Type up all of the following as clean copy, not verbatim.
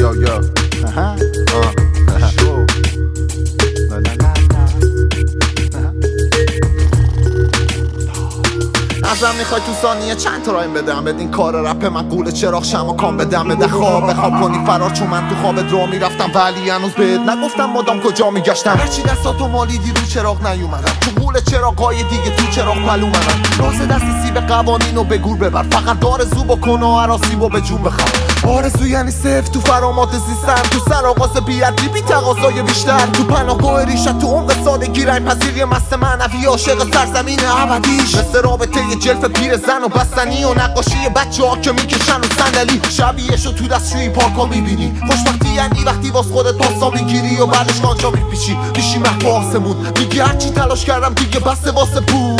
Yo, yo. Show. La, la, la, la. ازم میخوای تو ثانیه چند تا رایم بدم بدین کار رپ من قول چراغ شمع کام بدم بده خواب کنی فرار چون من تو خوابت را میرفتم ولی هنوز بهت نگفتم مادام کجا میگشتم هرچی دستاتو مالیدی رو چراغ نیومدم تو قول چراغای دیگه تو چراغ معلومدم راز دست سیب قوانینو به گور ببر فقط آرزو بکن و عراصیبو به جون بخوام آرزو یعنی صفر تو فرامات زیستن تو سر آغاز بی‌ادبی بی تقاضای بیشتر تو پناهگاه ریشت تو عمق سادگی رنگ پذیری مست معنوی عاشق سرزمین ابدیش مثل رابطه جلف پیر زن و بستنی و نقاشی بچه ها که میکشن و صندلی شبیهشو تو دستشویی پارکا میبینی خوشبختی یعنی وقتی واس خودت پاسا میگیری و بعدش کانجا میپیچی میشی محو آسمون میگی هرچی تلاش کردم دیگه بسته واسه پول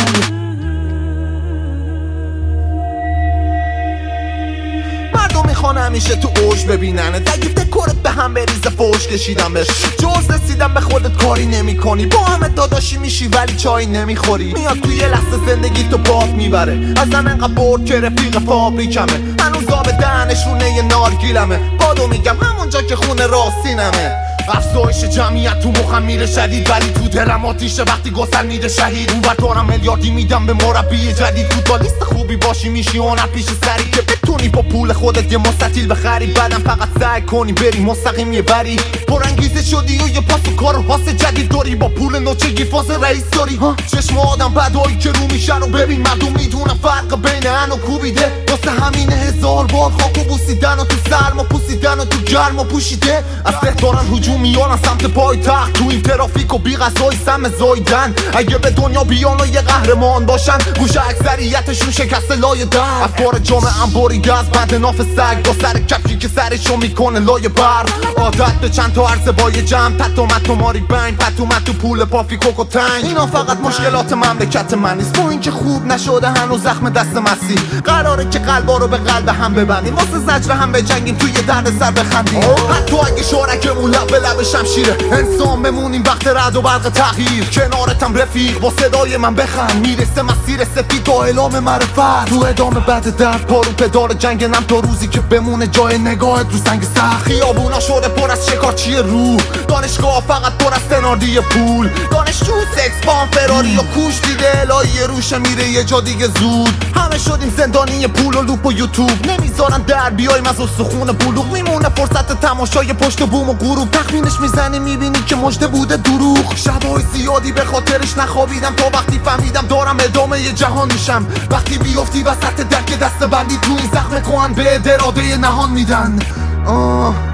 میخوان همیشه تو اوج ببینن اگه دکورت به هم بریزه فوش کشیدم بهش جز رسیدم به خودت کاری نمی کنی با همه داداشی میشی ولی چای نمیخوری میاد توی لحظه زندگی تو باد میبره ازن انقدر برد که رفیق فابریکمه هنوز آب دهنش رونه نارگیلمه بادو میگم همونجا که خونه راستینمه افزایش جمعیت تو مخم میره شدید ولی تو دلم آتیشه وقتی گسل میده شهید اون دارم میلیاردی میدم به مربی جدید تو تا لیست خوبی باشی میشی هنر پیش سری که بتونی با پول خودت یه مستطیل بخری بعدم فقط سعی کنی بری مستقیم یه بری پرانگیزه شدی و یه پاس و کار و حاس جدید داری با پول نوچه گیفاز رئیس داری چشم آدم بدایی که رو میشن و ببین مردم میدونم فرق بین ان و کوبیده واسه همین 1000 بار خاک و بوسیدن و تو سرما پوسیدن و تو گرم و پوشیده از ته دارن هجوم میانن سمت پای تخت تو این ترافیک و بی غذای سم زایدن اگه به دنیا بیان و یه قهرمان باشن گوش اکثریتشون شکسته لای در افکار جامعه بریده از بند ناف سگ با سر کفشی که سرشو میکنه لای بر عادت به چند تا عرضه بای جمع تتو متو ماری بین پتو متو پول پافی کوکو تنگ اینا فقط مشکلات مملکت من نیست با اینکه خوب نشده هنوز زخم دست مسیح قراره که قلبا رو به قلب هم ببندیم واسه زجر هم بجنگیم توی درد سر بخندیم حتی اگه شارکمون لب به لب شمشیره انسان بمونیم وقت رعد و برق تغییر کنارتم رفیق با صدای من بخند میرسه مسیر سفید تا اعلام معرفت تو ادامه بعد درد پارو پدار جنگ نم تا روزی که بمونه جای نگاهت رو سنگ سخت خیابونا شده پر از شکارچی روح دانشگاه فقط پر از سناردی پول دانشجو سکس بام فراری و کوش دیده الهی روشه میره یه جا دیگه زود همه شدیم زندانی پول و لوپ و یوتیوب نمیذارن در بیایم از استخون بلوغ میمونه فرصت تماشای پشت بوم و غروب تخمینش میزنی میبینی که مژده بوده دروغ شبای زیادی به خاطرش نخوابیدم تا وقتی فهمیدم دارم ادامه یه جهان میشم وقتی بیفتی وسط درک دست بندی تو این زخم کهن به اراده نهان میدن